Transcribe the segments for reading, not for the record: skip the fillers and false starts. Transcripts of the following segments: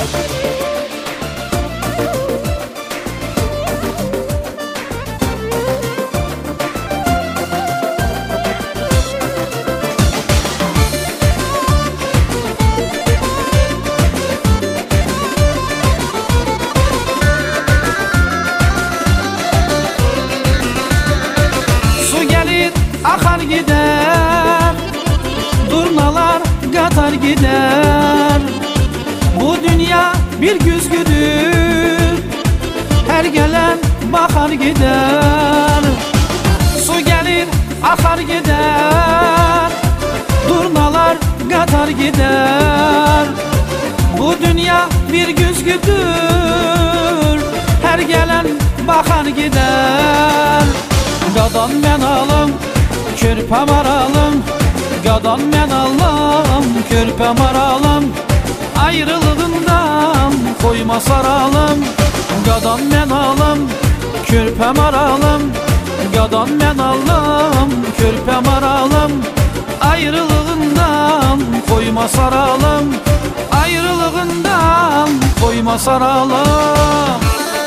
Akar gider, durnalar katar gider. Bu dünya bir güzgüdür, her gelen bakar gider. Su gelir akar gider, durnalar katar gider. Bu dünya bir güzgüdür, her gelen bakar gider. Qadan mən alım, körpəm aralım, qadan mən alım, körpəm aralım. Ayrılığından koyma saralım, qadan mən alım, körpəm aralım, qadan mən alım, körpəm aralım. Ayrılığından koyma saralım, ayrılığından koyma saralım.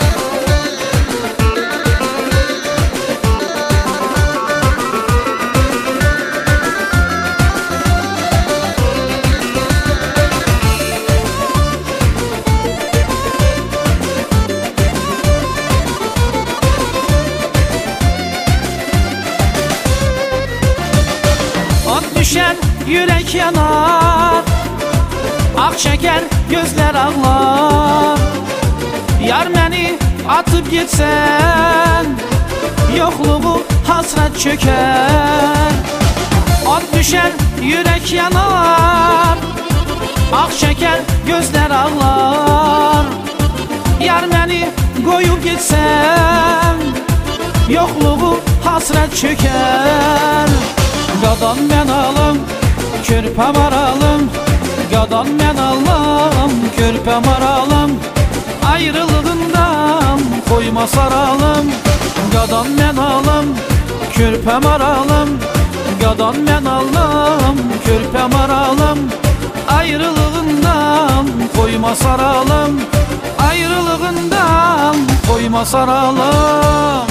Düşen yürek yanar, ak çeker gözler ağlar. Yar beni atıp gitsen, yokluğu hasret çöker. At düşen yürek yanar, ak çeker gözler ağlar. Yar beni koyup gitsen, yokluğu hasret çöker. Qadan mən alım, körpəm aralım, qadan mən alım, körpəm aralım. Ayrılığından koyma saralım, qadan mən alım, körpəm aralım, qadan mən alım, körpəm aralım. Ayrılığından koyma saralım, ayrılığından koyma saralım.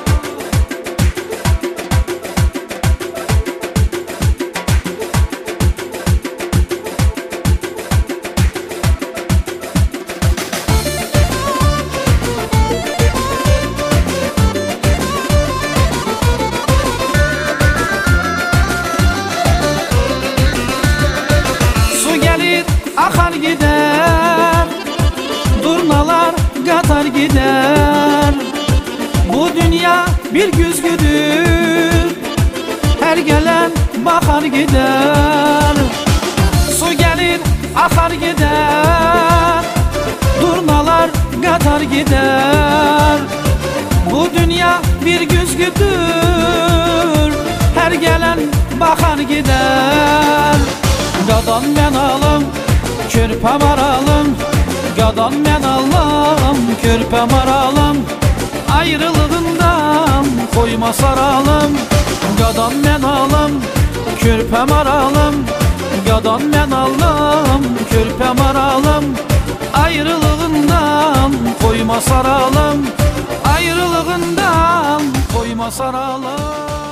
Akar gider, durnalar katar gider. Bu dünya bir güzgüdür, her gelen bakar gider. Su gelir akar gider, durnalar katar gider. Bu dünya bir güzgüdür, her gelen bakar gider. Qadan mən alım, körpəm aralım, qadan mən alım, körpəm aralım. Ayrılığından koyma saralım, qadan mən alım, körpəm aralım, qadan mən alım, körpəm aralım. Ayrılığından koyma saralım, ayrılığından koyma saralım.